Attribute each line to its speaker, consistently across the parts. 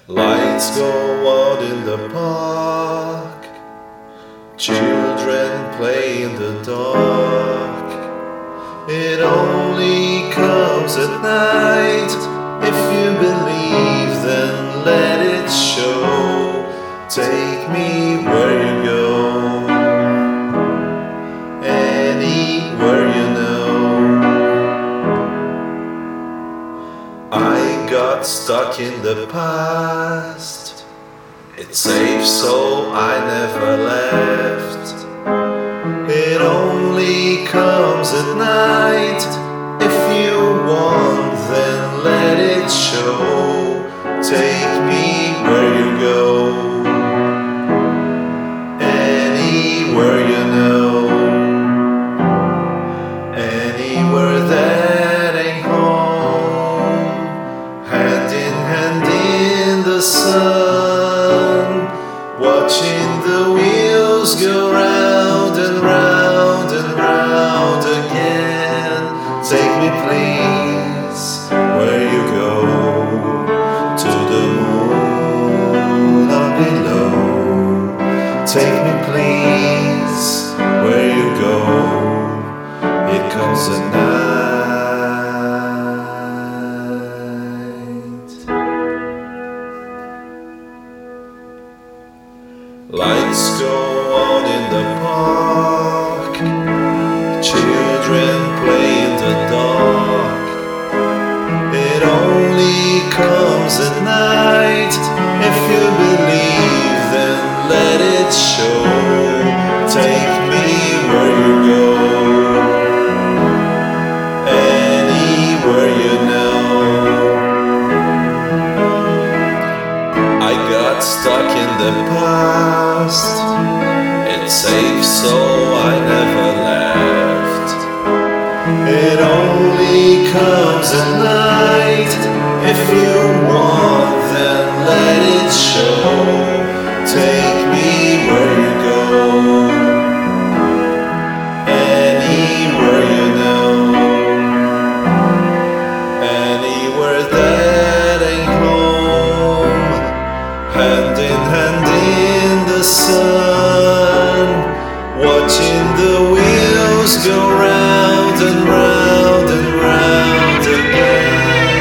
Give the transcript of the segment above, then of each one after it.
Speaker 1: Lights go out in the park, children play in the dark. It only comes at night. If you believe, then let it show. Take me where you go, anywhere you know. I got stuck in the past. It's safe, so I never left. It only comes at night. If you want, then let it show. Take me where you go, anywhere you know. Anywhere that ain't home. Hand in the sun, watching the wheels go round and round and round again. Take me please where you go, to the moon or below. Take me please where you go. It comes at night. Lights go out in the park, children play in the dark. It only comes at night. If you believe, then let it show. Take me where you go, anywhere you know. I got stuck in the past. It's safe, so I never left. It only comes at night. If you want, then let it show. Take me where you go, anywhere you know. Anywhere that ain't home. Hand in the sun, watching the wheels go round and round and round again.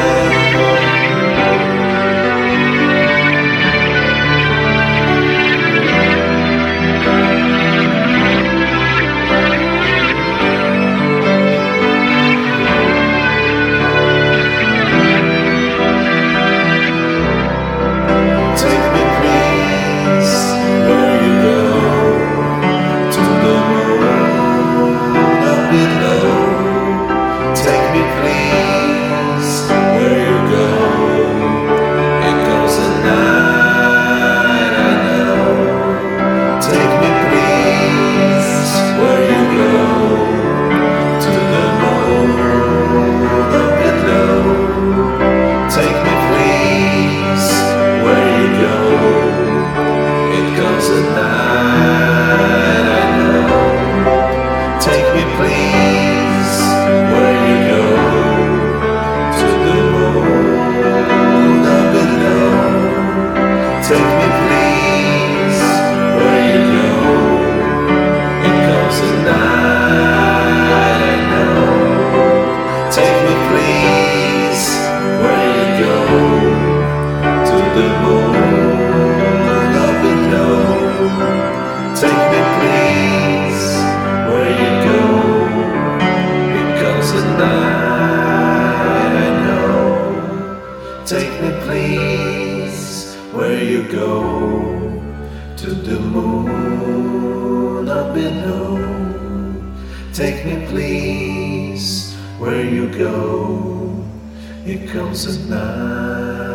Speaker 1: Take me please where you go, to the moon or below. Take me please where you go. It goes at night, I know. Take me please where you go, to the moon or below. Take me please where you go. It comes at night, I know. Take me please where you go, to the moon or below. Take me please where you go. It comes at night, I know. Take me please where you go, to the moon or below. Take me please where you go. It comes at night, I know. Take me please where you go, to the moon or below. Take me please where you go. It comes at night.